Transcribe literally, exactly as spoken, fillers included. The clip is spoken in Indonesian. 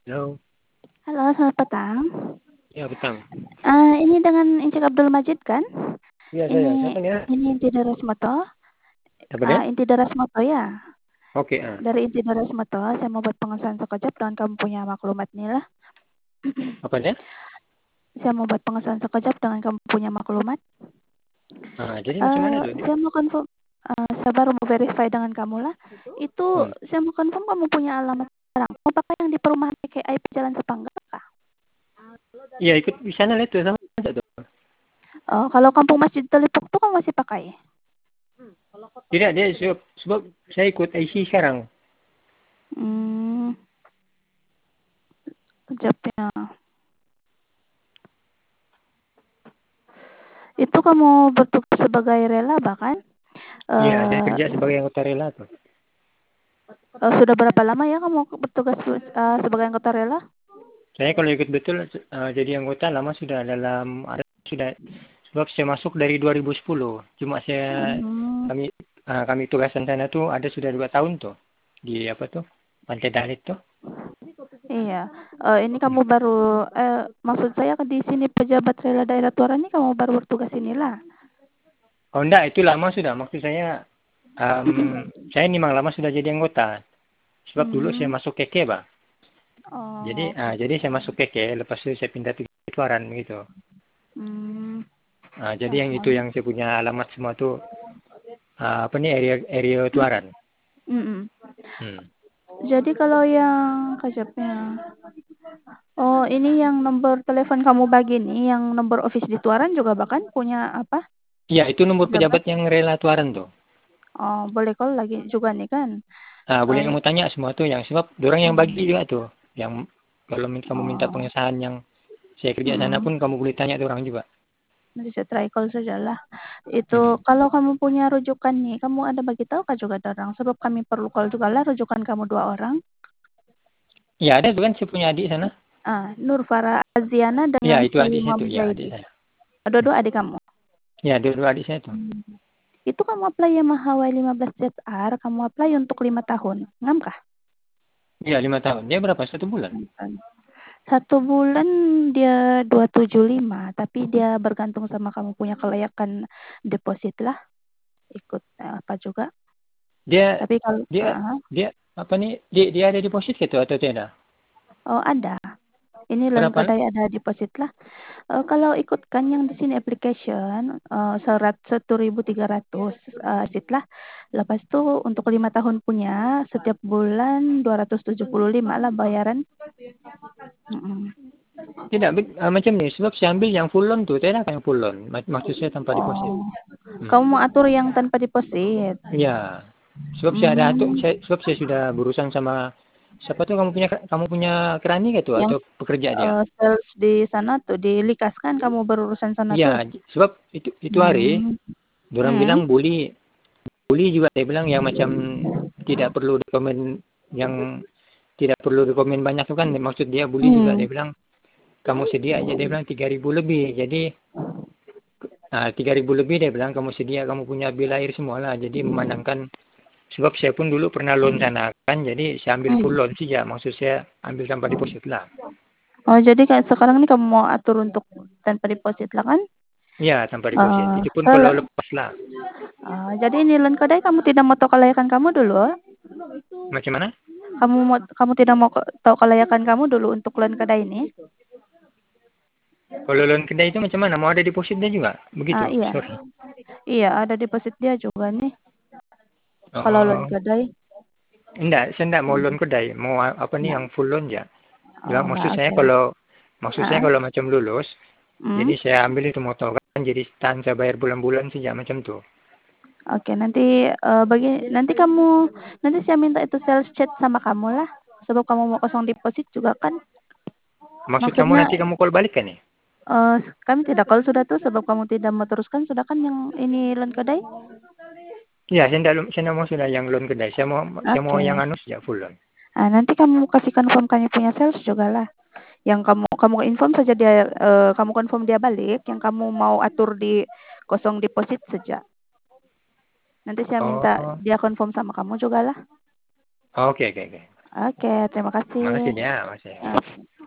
Halo. Halo, selamat petang. Ya, petang. Uh, ini dengan Encik Abdul Majid kan? Iya, saya. Ini Siapa ya? ini Inti Darasmoto. Siapa dia? Uh, Inti Darasmoto ya. Oke, ah. Dari Inti Darasmoto, saya mau buat pengesahan sekejap dengan kamu punya maklumat nih lah. Apa dia? Saya mau buat pengesahan sekejap dengan kamu punya maklumat. Ah, jadi Uh, macam mana tuh? saya mau confirm, uh, saya baru mau verify dengan kamu lah. Itu Hmm. saya mau confirm kamu punya alamat sekarang. Mau pakai yang di perumahan P K I P Jalan Sepangga kah? Iya, ikut di sana lah itu sama aja tuh. Uh, kalau Kampung Masjid Telipuk tuh kamu masih pakai? Tidak, dia sebab, sebab saya ikut I C sekarang. Hmm. Kejap ya. Itu kamu bertugas sebagai rela bahkan? Iya, saya Uh, kerja sebagai anggota rela tuh. uh, sudah berapa lama ya kamu bertugas uh, sebagai anggota rela? Saya kalau ikut betul uh, jadi anggota lama sudah dalam ada sudah sebab saya masuk dari dua ribu sepuluh. Cuma saya Hmm, kami uh, kami tugasan sana tuh ada sudah dua tahun tuh di apa tuh Pantai Dalit tuh. iya. Uh, ini kamu baru, uh, maksud saya di sini pejabat rela daerah Tuaran ini kamu baru bertugas inilah. Oh enggak, itu lama sudah. Maksud saya um, saya memang lama sudah jadi anggota. Sebab dulu saya Hmm. masuk keke, Bang. Jadi Oh, uh, jadi saya masuk keke, lepas itu saya pindah ke Tuaran gitu. hmm. Uh, jadi yang itu yang saya punya alamat semua tuh uh, apa nih area area Tuaran. Mm-mm. Hmm. Jadi kalau yang kejapnya, oh ini yang nomor telepon kamu bagi nih, yang nomor office di Tuaran juga bahkan punya apa? Iya, itu nomor Pejabat. pejabat yang rela Tuaran tuh. Oh, boleh kalau lagi juga nih kan? Uh, boleh Uh, kamu tanya semua tuh yang sebab orang yang bagi hmm. juga tuh. Yang kalau kamu minta Oh, pengesahan yang saya kerja sana hmm. pun kamu boleh tanya tuh orang juga. Nanti saya try call saja lah. Hmm. Itu kalau kamu punya rujukan nih, kamu ada bagi tahu kah juga ada orang? Sebab kami perlu call juga lah rujukan kamu dua orang. Ya ada tuh kan saya punya adik sana. Ah, Nur Farah Aziana Ya dengan itu adik saya Salimah tuh, ya adik Mujaidi. saya. Dua-dua adik kamu. Ya dua-dua adik saya tuh. Hmm. Itu kamu apply Yamaha Y lima belas Z R, kamu apply untuk lima tahun. Ngam kah? Iya lima tahun. Dia berapa? Satu bulan? Satu bulan dia dua ratus tujuh puluh lima, tapi dia bergantung sama kamu punya kelayakan deposit lah. Ikut eh, apa juga. Dia Tapi kalau dia uh, dia apa nih? Dia, dia ada deposit gitu atau tidak? oh ada. Ini loan Berapa lah? kedai ada deposit lah. Uh, kalau ikutkan yang di sini application uh, serat satu ribu tiga ratus uh, setelah lepas itu untuk lima tahun punya setiap bulan dua ratus tujuh puluh lima lah bayaran. Mm-mm. Tidak uh, macam ni. Sebab saya ambil yang full loan tuh. Tidak yang full loan. Mak- Maksud saya tanpa deposit. Oh, kamu Hmm. mau atur yang tanpa deposit? Ya. Sebab saya ada tuh. Hmm, Saya, sebab saya sudah berurusan sama siapa tuh kamu punya kamu punya kerani gitu yang atau pekerja dia? uh, sales di sana tuh di Likas kan kamu berurusan sana tuh. Iya. Sebab itu itu hari. Hmm. Orang Hmm. bilang boleh boleh juga. Dia bilang yang macam tidak perlu dokumen yang tidak perlu dokumen banyak tuh kan maksud dia boleh juga Hmm. dia bilang kamu sedia aja dia bilang tiga ribu lebih jadi nah, tiga ribu lebih dia bilang kamu sedia kamu punya bil air semua lah jadi memandangkan sebab saya pun dulu pernah loan sana kan jadi saya ambil full Hmm. loan sih ya maksud saya ambil tanpa deposit lah. Oh, jadi kayak sekarang ini kamu mau atur untuk tanpa deposit lah kan? Iya tanpa deposit Uh, itu pun sel kalau lepas lah. uh, jadi ini loan kedai kamu tidak mau tahu kelayakan kamu dulu? Oh? Macam mana? Kamu mau kamu tidak mau ke- tahu kelayakan kamu dulu untuk loan kedai ini? Kalau loan kedai itu macam mana mau ada depositnya juga begitu Ah iya, sorry. iya ada deposit dia juga nih. Kalau loan Oh kedai, enggak saya enggak mau loan hmm. kedai mau apa nih Nah, yang full loan ya. oh Bilang maksud nggak saya oke. kalau maksud saya Ah, kalau macam lulus hmm. jadi saya ambil itu motor kan jadi tahan saya bayar bulan-bulan saja macam tuh. Oke, nanti uh, bagi nanti kamu nanti saya minta itu sales chat sama kamu lah. Sebab kamu mau kosong deposit juga kan? Maksud kamu Maksudnya nanti kamu call balik kan ya? uh, kami tidak call sudah tuh sebab kamu tidak mau teruskan sudah kan yang ini loan kedai? Iya, saya tidak saya tidak mau sudah yang loan kedai. Saya mau saya mau Oke. yang anu saja full loan. Nah, nanti kamu kasihkan form kami punya sales juga lah. Yang kamu kamu inform saja dia uh, kamu confirm dia balik yang kamu mau atur di kosong deposit saja. Nanti saya minta Oh, dia confirm sama kamu juga lah. oke oke oke. Oke, terima kasih. Makasih ya, makasih. Oke.